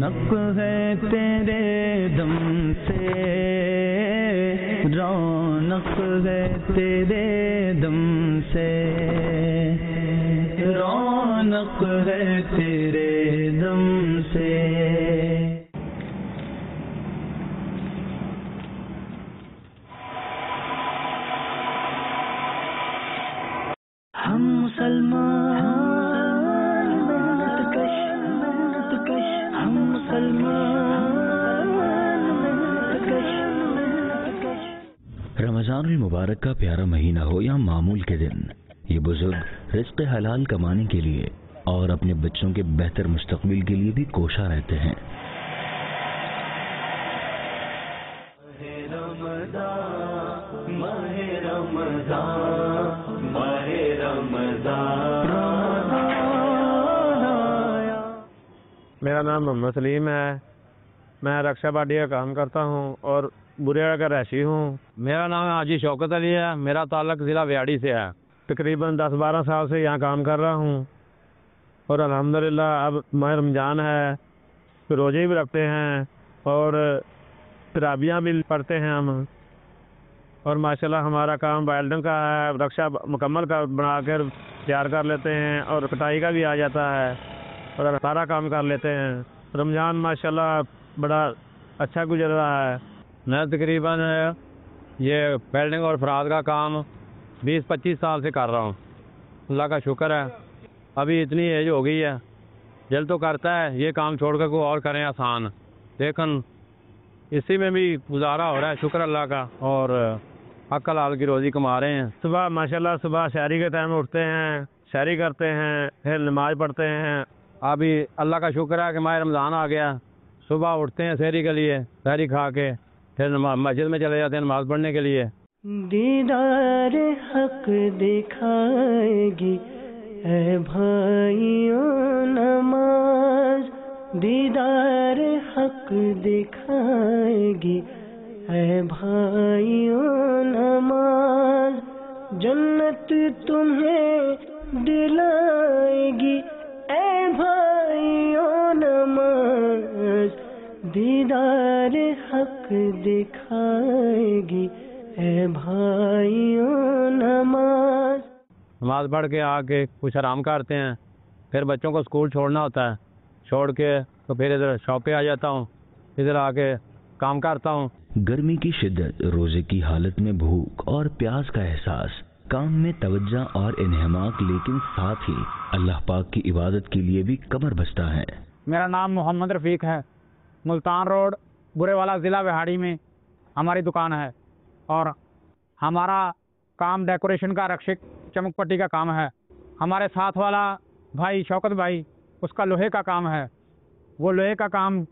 رونق ہے تیرے دم سے، رونق ہے تیرے دم سے، رونق ہے تیرے دم سے۔ ہم مسلمان محنت کش، ہم مسلمان محنت کش۔ رمضان المبارک کا پیارا مہینہ ہو یا معمول کے دن، یہ بزرگ رزق حلال کمانے کے لیے اور اپنے بچوں کے بہتر مستقبل کے لیے بھی کوشاں رہتے ہیں۔ میرا نام محمد سلیم ہے، میں رکشا پارٹی کا کام کرتا ہوں اور بریڑا کا رہائشی ہوں۔ میرا نام حاجی شوکت علی ہے، میرا تعلق ضلع ویاڑی سے ہے۔ تقریباً 10-12 سال سے یہاں کام کر رہا ہوں اور الحمدللہ اب ماہ رمضان ہے، روزے بھی رکھتے ہیں اور تراویحاں بھی پڑھتے ہیں ہم، اور ماشاءاللہ ہمارا کام ویلڈنگ کا ہے، رکشا مکمل کا بنا کر تیار کر لیتے ہیں اور کٹائی کا بھی آ جاتا ہے اور سارا کام کر لیتے ہیں۔ رمضان ماشاءاللہ بڑا اچھا گزر رہا ہے۔ میں تقریباً یہ ویلڈنگ اور فراد کا کام 20-25 سال سے کر رہا ہوں، اللہ کا شکر ہے۔ ابھی اتنی ایج ہو گئی ہے، دل تو کرتا ہے یہ کام چھوڑ کر کوئی اور کریں آسان، لیکن اسی میں بھی گزارا ہو رہا ہے، شکر اللہ کا، اور حق حلال کی روزی کما رہے ہیں۔ صبح ماشاءاللہ صبح شہری کے ٹائم اٹھتے ہیں، شہری کرتے ہیں، پھر نماز پڑھتے ہیں۔ ابھی اللہ کا شکر ہے کہ ماہ رمضان آ گیا، صبح اٹھتے ہیں شہری کے لیے، شہری کھا کے پھر مسجد میں چلے جاتے ہیں نماز پڑھنے کے لیے۔ دیدار حق دکھائے گی اے بھائیوں نماز، دیدار حق دکھائے گی اے بھائیوں نماز، جنت تمہیں دلائے گی اے بھائیوں نماز، دیدار حق دکھائے گی اے بھائیوں نماز۔ نماز پڑھ کے آ کے کچھ آرام کرتے ہیں، پھر بچوں کو اسکول چھوڑنا ہوتا ہے، چھوڑ کے تو پھر ادھر شاپ پہ آ جاتا ہوں، ادھر آ کے کام کرتا ہوں۔ گرمی کی شدت، روزے کی حالت میں بھوک اور پیاس کا احساس، کام میں توجہ اور انہماک، لیکن ساتھ ہی اللہ پاک کی عبادت کے لیے بھی کمر بستہ ہے۔ میرا نام محمد رفیق ہے، ملتان روڈ برے والا ضلع وہاڑی میں ہماری دکان ہے، اور ہمارا کام ڈیکوریشن کا، رکشک چمک پٹی کا کام ہے۔ ہمارے ساتھ والا بھائی شوکت بھائی، اس کا لوہے کا کام ہے، وہ لوہے کا کام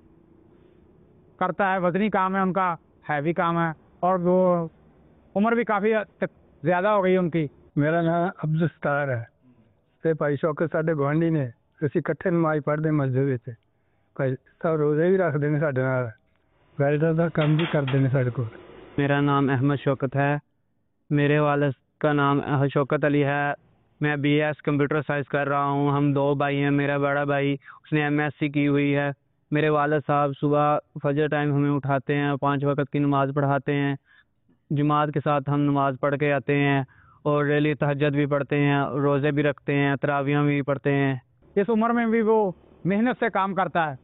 کرتا ہے، وزنی کام ہے ان کا، ہیوی کام ہے، اور وہ عمر بھی کافی زیادہ ہو گئی ان کی۔ میرا نام عبدالستار ہے، تے بھائی شوکت ساڈے گوانڈی نے، اسی کٹھے نماز پڑھتے مسجد وچ، سب روزے بھی رکھتے ہیں ساڈے نال، ویلڈر دا کام بھی کرتے ہیں ساڈے کول۔ میرا نام احمد شوکت ہے، میرے والد کا نام شوکت علی ہے، میں BS کمپیوٹر سائنس کر رہا ہوں۔ ہم 2 بھائی ہیں، میرا بڑا بھائی اس نے MSc کی ہوئی ہے۔ میرے والد صاحب صبح فجر ٹائم ہمیں اٹھاتے ہیں، 5 وقت کی نماز پڑھاتے ہیں، جماعت کے ساتھ ہم نماز پڑھ کے آتے ہیں، اور ڈیلی تہجد بھی پڑھتے ہیں، روزے بھی رکھتے ہیں، تراویحاں بھی پڑھتے ہیں۔ اس عمر میں بھی وہ محنت سے کام کرتا ہے،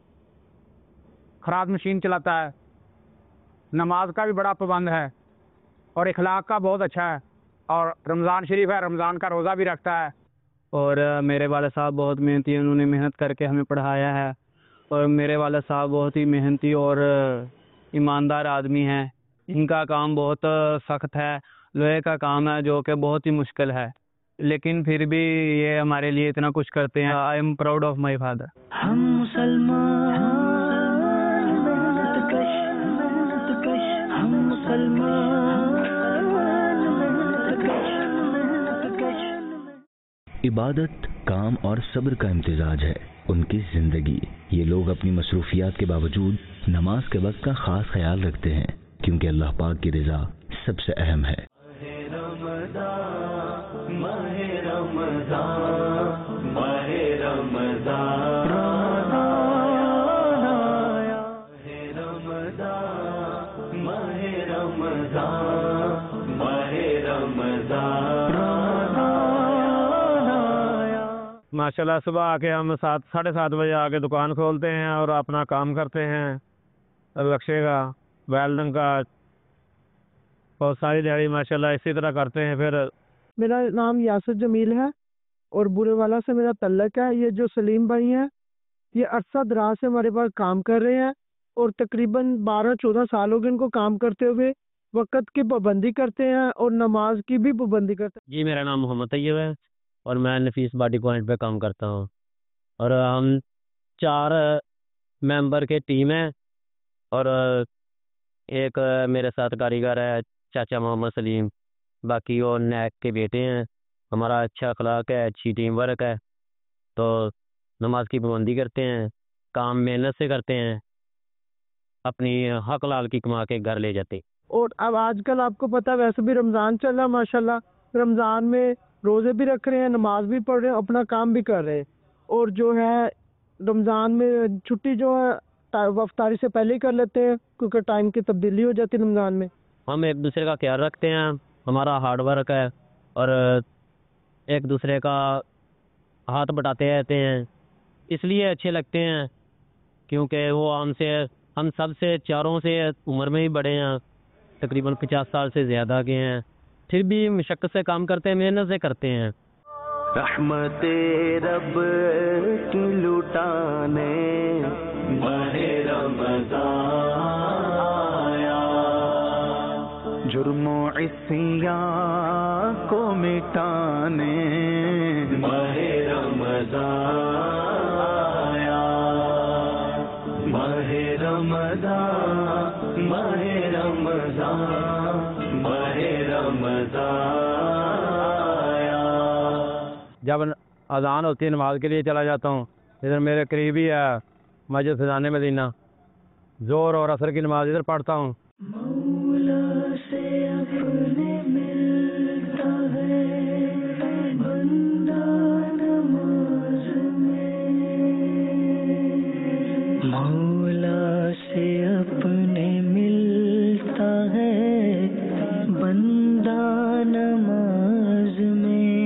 خراد مشین چلاتا ہے، نماز کا بھی بڑا پابند ہے، اور اخلاق کا بہت اچھا ہے، اور رمضان شریف ہے، رمضان کا روزہ بھی رکھتا ہے۔ اور میرے والد صاحب بہت محنتی ہیں، انہوں نے محنت کر کے ہمیں پڑھایا ہے، اور میرے والد صاحب بہت ہی محنتی اور ایماندار آدمی ہیں۔ ان کا کام بہت سخت ہے، لوہے کا کام ہے جو کہ بہت ہی مشکل ہے، لیکن پھر بھی یہ ہمارے لیے اتنا کچھ کرتے ہیں۔ I am proud of my father. ہم مسلمان محنت کش، ہم مسلمان محنت کش۔ عبادت، کام اور صبر کا امتزاج ہے ان کی زندگی۔ یہ لوگ اپنی مصروفیات کے باوجود نماز کے وقت کا خاص خیال رکھتے ہیں، کیونکہ اللہ پاک کی رضا سب سے اہم ہے۔ माशाल्लाह सुबह आके हम 7-7:30 बजे आके दुकान खोलते हैं और अपना काम करते हैं रक्शे का, वेल्डिंग का, और सारी दिहाड़ी माशाल्लाह इसी तरह करते हैं। फिर मेरा नाम यासिर जमील है और बुरेवाला से मेरा तल्लक है। ये जो सलीम भाई हैं ये अरसा दराज से हमारे पास काम कर रहे हैं और तकरीबन 12-14 साल हो गए इनको काम करते हुए। वक्त की पाबंदी करते हैं और नमाज की भी पाबंदी करते हैं। जी मेरा नाम मोहम्मद तैयब है और मैं नफीस बॉडी पॉइंट पे काम करता हूँ और हम 4 मेंबर के टीम है और एक मेरे साथ कारीगर है चाचा मोहम्मद सलीम, बाकी वो नैक के बेटे हैं। हमारा अच्छा अखलाक है, अच्छी टीम वर्क है, तो नमाज की पाबंदी करते हैं, काम मेहनत से करते हैं, अपनी हक लाल की कमा के घर ले जाते। और अब आजकल आपको पता है वैसे भी रमज़ान चल रहा है माशाल्लाह, रमज़ान में रोज़े भी रख रहे हैं, नमाज भी पढ़ रहे हैं, अपना काम भी कर रहे हैं। और जो है रमज़ान में छुट्टी जो है अफ्तारी से पहले ही कर लेते हैं क्योंकि टाइम की तब्दीली हो जाती है रमज़ान में। हम एक दूसरे का ख्याल रखते हैं, हमारा हार्ड वर्क है और एक दूसरे का हाथ बटाते रहते हैं, इसलिए अच्छे लगते हैं क्योंकि वो हम सब से चारों से उम्र में ही बड़े हैं, तकरीबन 50 साल से ज़्यादा के हैं, फिर भी मशक्क़त से काम करते हैं, मेहनत से करते हैं। रहमते रब की लुटाने माहे रमज़ान आया, जुर्मो इस्सियां को मिटाने माहे रमज़ान आया, माहे रमज़ान, माहे रमज़ान, माहे रमज़ान। जब अजान होती है नमाज के लिए चला जाता हूँ। इधर मेरे करीबी है मस्जिद फ़ैज़ान मदीना, ज़ोहर और असर की नमाज इधर पढ़ता हूँ। मौला से अपने मिलता है बंदा नमाज में, मौला से अपने मिलता है बंदा नमाज में,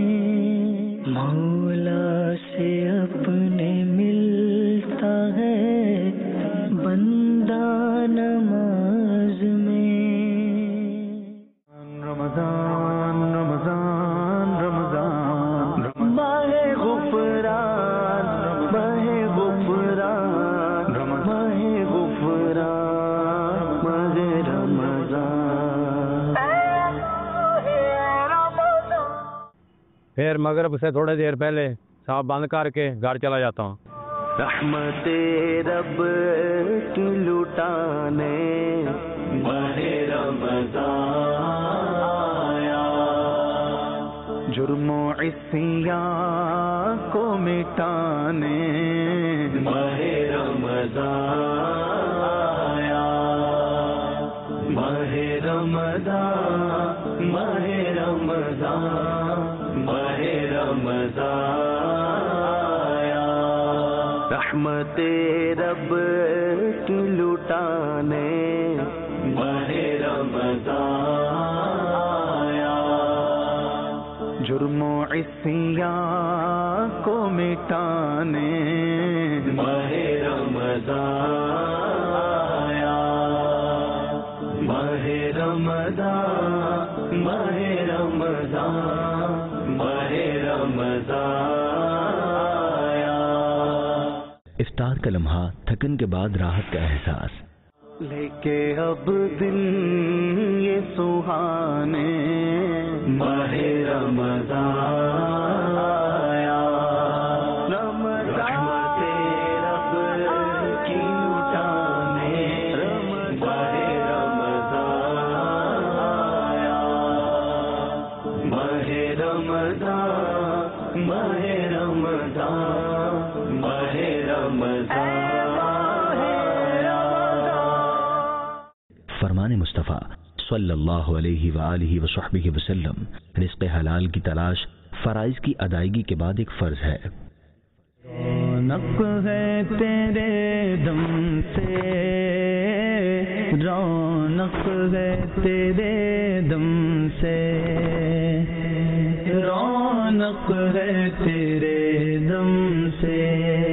मौला से अपने मिलता है बंदा नमाज में। रमज़ान रमज़ान रमज़ान माहे गुफ़रान, माहे गुफ़रान, माहे गुफ़रान, माहे रमज़ान। फिर मगरिब से थोड़ी देर पहले साहब बंद करके घर चला जाता हूँ। रहमते रब की लुटाने माहे रमज़ान आया, जुर्मो इस्सियां को मिटाने माहे रमज़ान आया, माहे रमज़ान, माहे रमज़ान, माहे रमज़ान आया, रहमते रब की लुटाने माहे रमज़ान आया, जुर्मो इस्सियां को मिटाने माहे रमज़ान आया, माहे रमज़ान, माहे रमज़ान, माहे रमज़ान आया। इफ्तार का लम्हा, थकन के बाद राहत का एहसास। लेके अब दिन ये सुहाने माहे रमज़ान आया, रहमते रब की लुटाने माहे रमज़ान आया, माहे रमज़ान, माहे रमज़ान, माहे रमज़ान। फरमान मुस्तफ़ा सल्लल्लाहु अलैहि व आलिहि व सहबिहि वसल्लम, रिज़्क़ हलाल की तलाश फ़राइज़ की अदायगी के बाद एक फ़र्ज़ है। रौनक है तेरे दम से, रौनक है तेरे दम से, रौनक حق ہے تیرے دم سے.